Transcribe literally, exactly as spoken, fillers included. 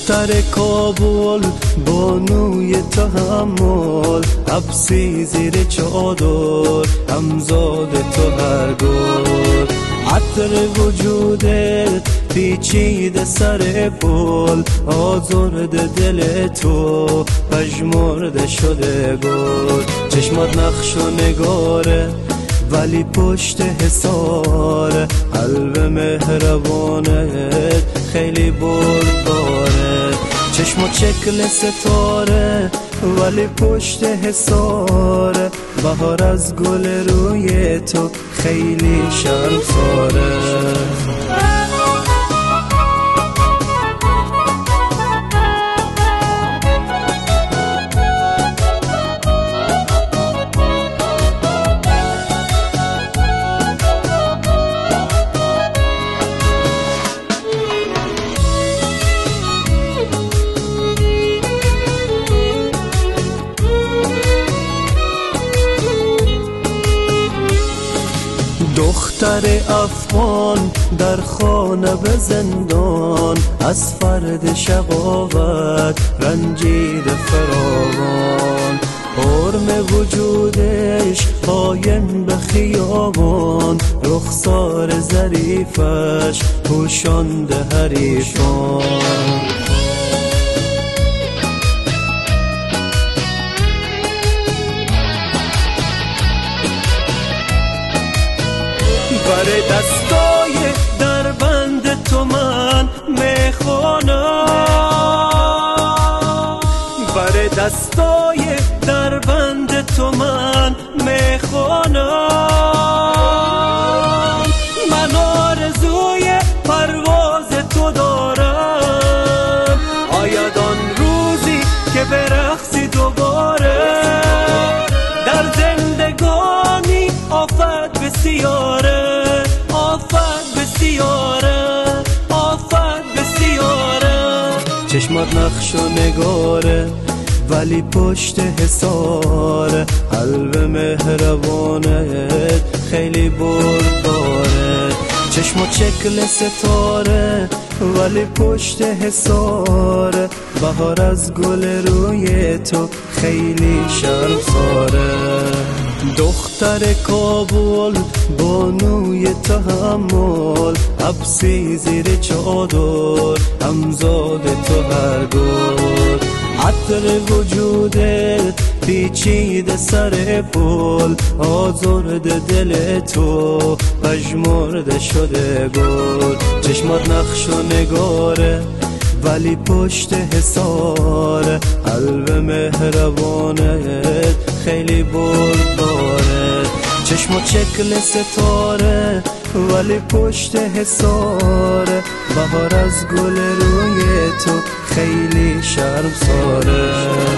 دختر کابل بانوی تحمل، حبسی زیر چادر همزاد تو هر گل. عطر وجودت پیچیده سر پل، آزرده دل تو پژمرده شده گل. چشمات نقش و نگاره ولی پشت حصاره، قلب مهربانت خیلی برداره. چشمات شکل ستاره ولی پشت حصاره، بهار از گل روی تو خیلی شرمساره. دختر افغان در خانه به زندان، از فرد شقاوت رنجیده فراوان. حرم وجودش قایم به خیابان، رخسار ظریفش پوشانده حریفان. بر دستای در بند تو من میخوانم، بر دستای در بند تو من میخوانم. من آرزوی پرواز تو دارم، آید آن روزی که برقصی دوباره. در زندگانی آفت بسیاره، آفت بسیاره، آفت بسیاره. چشمات نقش و نگاره ولی پشت حصاره، قلب مهربانت خیلی برداره. چشمات شکل ستاره ولی پشت حصاره، بهار از گل روی تو خیلی شرمساره. دختر کابل بانوی تحمل، حبسی زیر چادر همزاد تو هر گل. عطر وجودت پیچیده سر پل، آزرده دل تو پژمرده شده گل. چشمات نقش و نگاره ولی پشت حصاره، قلب مهربانت خیلی برداره. چشمات شکل ستاره ولی پشت حصاره، بهار از گل روی تو خیلی شرمساره.